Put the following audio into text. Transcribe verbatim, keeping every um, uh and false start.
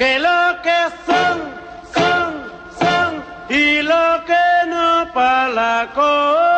que lo que son, son, son, y lo que no pa' la cosa.